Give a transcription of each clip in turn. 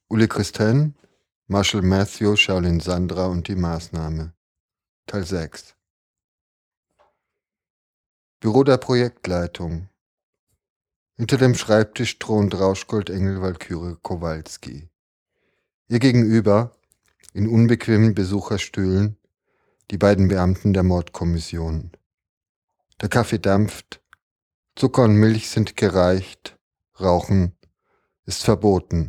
Uli Christen, Marshall Matthew, Shaolin Sandra und die Maßnahme. Teil 6. Büro der Projektleitung. Hinter dem Schreibtisch thront Rauschgoldengel Walküre Kowalski. Ihr gegenüber, in unbequemen Besucherstühlen, die beiden Beamten der Mordkommission. Der Kaffee dampft, Zucker und Milch sind gereicht, Rauchen ist verboten.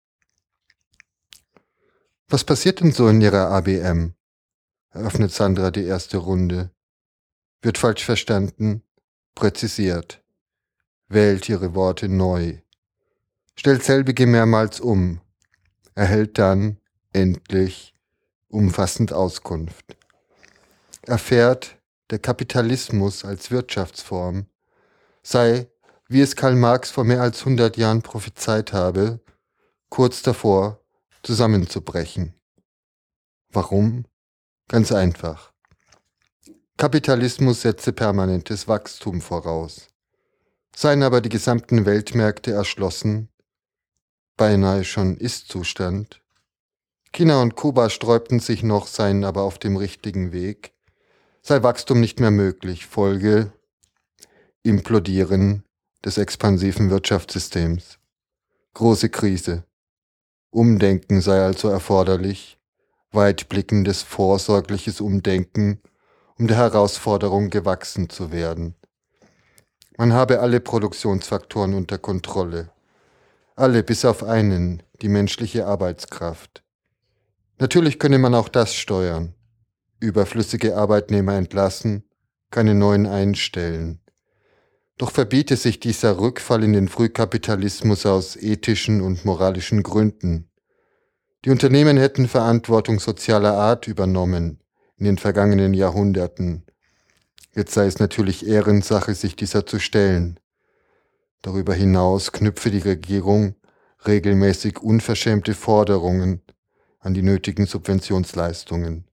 Was passiert denn so in Ihrer ABM? Eröffnet Sandra die erste Runde. Wird falsch verstanden, präzisiert. Wählt ihre Worte neu. Stellt selbige mehrmals um. Erhält dann, endlich, umfassend Auskunft. Erfährt, der Kapitalismus als Wirtschaftsform sei, wie es Karl Marx vor mehr als 100 Jahren prophezeit habe, kurz davor, zusammenzubrechen. Warum? Ganz einfach. Kapitalismus setze permanentes Wachstum voraus. Seien aber die gesamten Weltmärkte erschlossen, beinahe schon Ist-Zustand. China und Kuba sträubten sich noch, seien aber auf dem richtigen Weg. Sei Wachstum nicht mehr möglich, Folge Implodieren des expansiven Wirtschaftssystems. Große Krise. Umdenken sei also erforderlich, weitblickendes, vorsorgliches Umdenken, um der Herausforderung gewachsen zu werden. Man habe alle Produktionsfaktoren unter Kontrolle. Alle bis auf einen, die menschliche Arbeitskraft. Natürlich könne man auch das steuern. Überflüssige Arbeitnehmer entlassen, keine neuen einstellen. Doch verbiete sich dieser Rückfall in den Frühkapitalismus aus ethischen und moralischen Gründen. Die Unternehmen hätten Verantwortung sozialer Art übernommen in den vergangenen Jahrhunderten. Jetzt sei es natürlich Ehrensache, sich dieser zu stellen. Darüber hinaus knüpfe die Regierung regelmäßig unverschämte Forderungen an die nötigen Subventionsleistungen.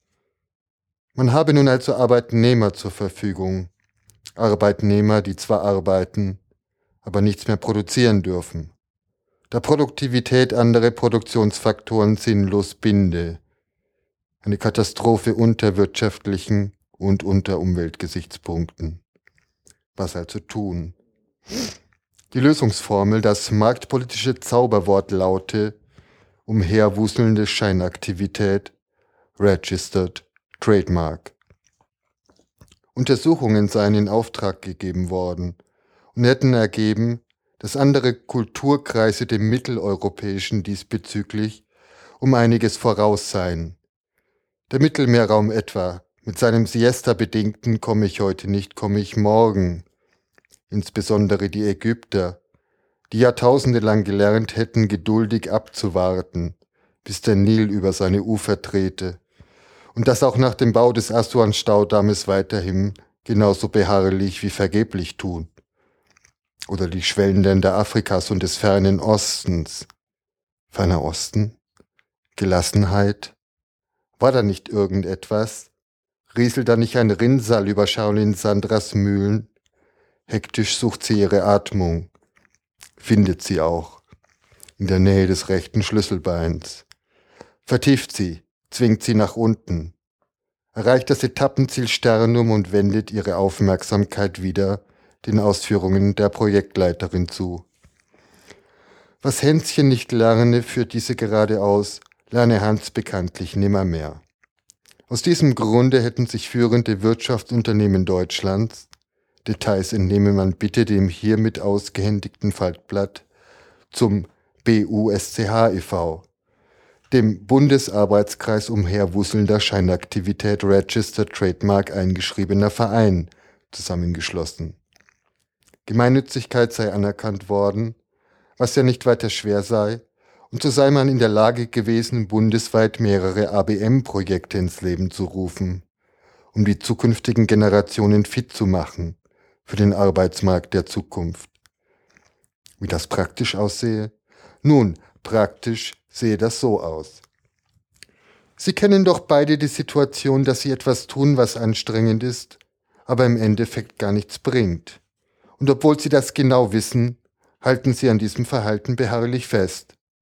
Man habe nun also Arbeitnehmer zur Verfügung, Arbeitnehmer, die zwar arbeiten, aber nichts mehr produzieren dürfen. Da Produktivität andere Produktionsfaktoren sinnlos binde. Eine Katastrophe unter wirtschaftlichen und unter Umweltgesichtspunkten. Was also tun? Die Lösungsformel, das marktpolitische Zauberwort laute, umherwuselnde Scheinaktivität, Registered Trademark. Untersuchungen seien in Auftrag gegeben worden und hätten ergeben, dass andere Kulturkreise dem Mitteleuropäischen diesbezüglich um einiges voraus seien. Der Mittelmeerraum etwa, mit seinem Siesta-bedingten komme ich heute nicht, komme ich morgen. Insbesondere die Ägypter, die Jahrtausende lang gelernt hätten, geduldig abzuwarten, bis der Nil über seine Ufer trete, und das auch nach dem Bau des Assuan-Staudammes weiterhin genauso beharrlich wie vergeblich tun. Oder die Schwellenländer Afrikas und des fernen Ostens. Ferner Osten? Gelassenheit? War da nicht irgendetwas? Rieselt da nicht ein Rinnsal über Shaolin Sandras Mühlen? Hektisch sucht sie ihre Atmung. Findet sie auch. In der Nähe des rechten Schlüsselbeins. Vertieft sie, zwingt sie nach unten. Erreicht das Etappenziel Sternum und wendet ihre Aufmerksamkeit wieder den Ausführungen der Projektleiterin zu. Was Hänschen nicht lerne, führt diese geradeaus, lerne Hans bekanntlich nimmermehr. Aus diesem Grunde hätten sich führende Wirtschaftsunternehmen Deutschlands, Details entnehme man bitte dem hiermit ausgehändigten Faltblatt, zum BUSCH e.V., dem Bundesarbeitskreis umherwuselnder Scheinaktivität Registered Trademark eingeschriebener Verein, zusammengeschlossen. Gemeinnützigkeit sei anerkannt worden, was ja nicht weiter schwer sei, und so sei man in der Lage gewesen, bundesweit mehrere ABM-Projekte ins Leben zu rufen, um die zukünftigen Generationen fit zu machen für den Arbeitsmarkt der Zukunft. Wie das praktisch aussehe? Nun, praktisch sehe das so aus. Sie kennen doch beide die Situation, dass Sie etwas tun, was anstrengend ist, aber im Endeffekt gar nichts bringt. Und obwohl Sie das genau wissen, halten Sie an diesem Verhalten beharrlich fest.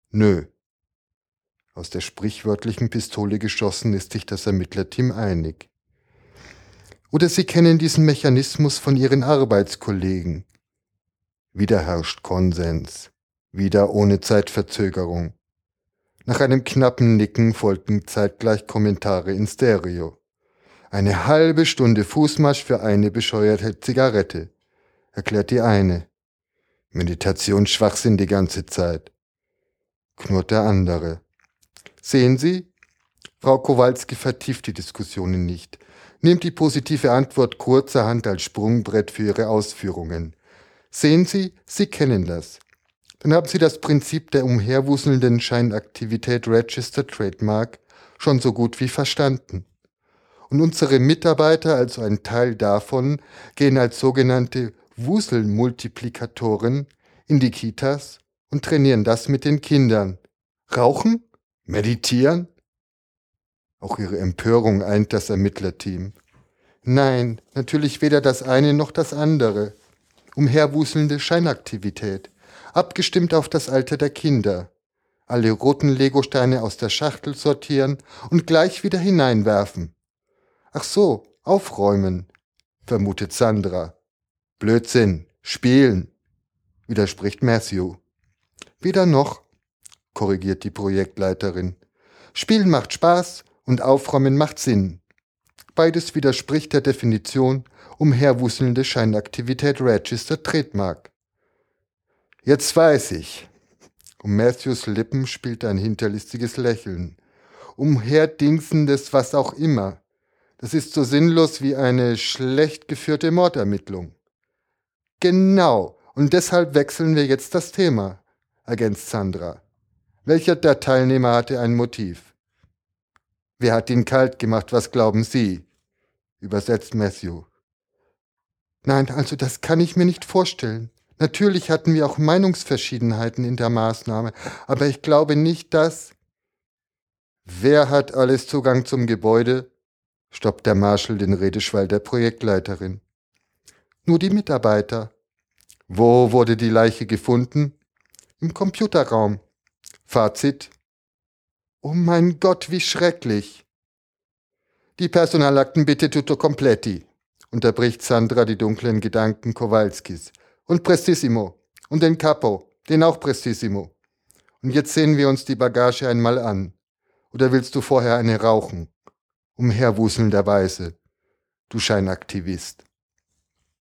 Nö. Aus der sprichwörtlichen Pistole geschossen ist sich das Ermittlerteam einig. Oder Sie kennen diesen Mechanismus von Ihren Arbeitskollegen. Wieder herrscht Konsens. Wieder ohne Zeitverzögerung. Nach einem knappen Nicken folgten zeitgleich Kommentare in Stereo. Eine halbe Stunde Fußmarsch für eine bescheuerte Zigarette, erklärt die eine. Meditationsschwachsinn die ganze Zeit, knurrt der andere. Sehen Sie? Frau Kowalski vertieft die Diskussionen nicht, nimmt die positive Antwort kurzerhand als Sprungbrett für ihre Ausführungen. Sehen Sie, Sie kennen das. Dann haben Sie das Prinzip der umherwuselnden Scheinaktivität Register Trademark schon so gut wie verstanden. Und unsere Mitarbeiter, also ein Teil davon, gehen als sogenannte Wuselmultiplikatoren in die Kitas und trainieren das mit den Kindern. Rauchen? Meditieren? Auch ihre Empörung eint das Ermittlerteam. Nein, natürlich weder das eine noch das andere. Umherwuselnde Scheinaktivität, abgestimmt auf das Alter der Kinder. Alle roten Legosteine aus der Schachtel sortieren und gleich wieder hineinwerfen. Ach so, aufräumen, vermutet Sandra. Blödsinn, spielen, widerspricht Matthew. Weder noch, korrigiert die Projektleiterin. Spielen macht Spaß und Aufräumen macht Sinn. Beides widerspricht der Definition umherwuselnde Scheinaktivität Register Trademark. Jetzt weiß ich. Um Matthews Lippen spielt ein hinterlistiges Lächeln. Umherdingsendes was auch immer. Das ist so sinnlos wie eine schlecht geführte Mordermittlung. Genau, und deshalb wechseln wir jetzt das Thema, ergänzt Sandra. Welcher der Teilnehmer hatte ein Motiv? Wer hat ihn kalt gemacht, was glauben Sie? Übersetzt Matthew. Nein, also das kann ich mir nicht vorstellen. Natürlich hatten wir auch Meinungsverschiedenheiten in der Maßnahme, aber ich glaube nicht, dass... Wer hat alles Zugang zum Gebäude? Stoppt der Marschall den Redeschwall der Projektleiterin. Nur die Mitarbeiter. Wo wurde die Leiche gefunden? Im Computerraum. Fazit? Oh mein Gott, wie schrecklich. Die Personalakten bitte tutto completi, unterbricht Sandra die dunklen Gedanken Kowalskis. Und Prestissimo. Und den Capo, den auch Prestissimo. Und jetzt sehen wir uns die Bagage einmal an. Oder willst du vorher eine rauchen? Umherwuselnderweise, du Scheinaktivist.